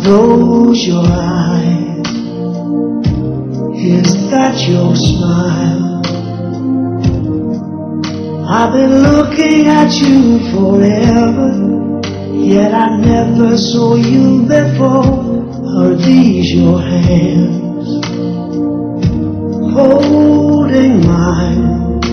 Close your eyes. Is that your smile? I've been looking at you forever, yet I never saw you before. Are these your hands holding mine?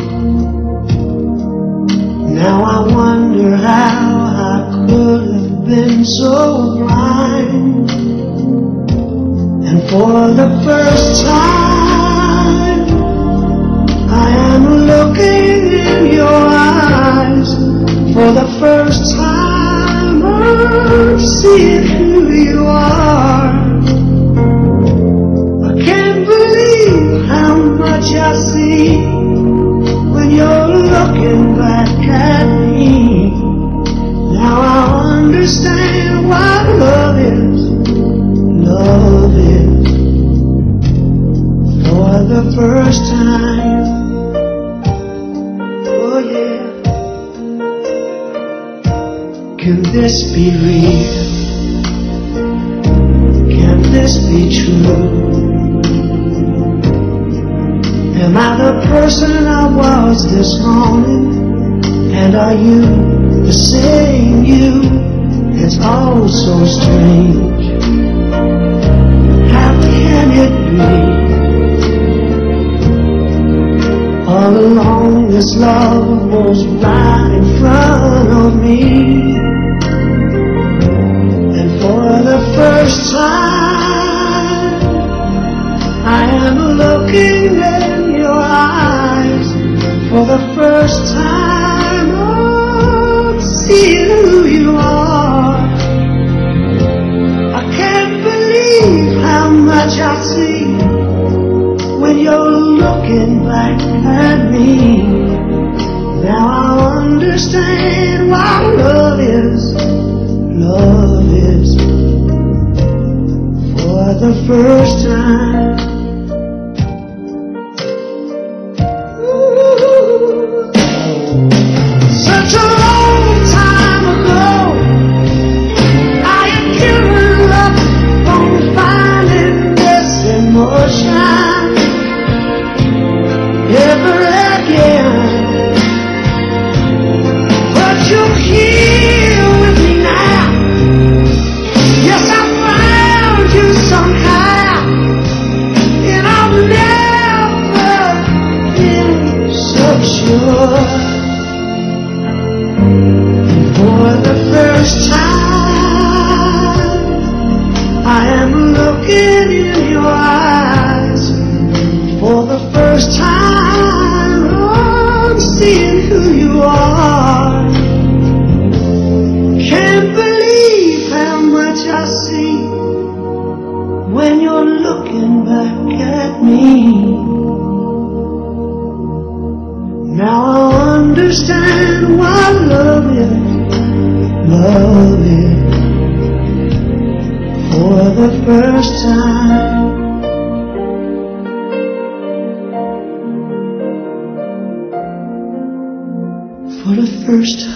Now I wonder how I could have been so blind. And for the first time I am looking in your eyes. For the first time I'm seeing who you are. I can't believe how much I see when you're looking back at me. Now I understand what love is. Love is. For the first time. Oh yeah. Can this be real? Can this be true? Am I the person I was this morning? And are you the same you? It's all so strange. How can it be? All along this love was right in front of me. And for the first time I am looking in your eyes. For the first time I'm seeing who you are. I can't believe how much I see when you're looking back at me. Now I understand what love is. Love is. For the first time. Such a long time ago, I had given up on finding this emotion ever again. But you're here with me now. Yes, I found you somehow, and I've never been so sure. For the first time I am looking in your eyes. For the first time I'm seeing who you are. Can't believe how much I see when you're looking back at me. Now I understand what love is. Love is. For the first time. For the first time.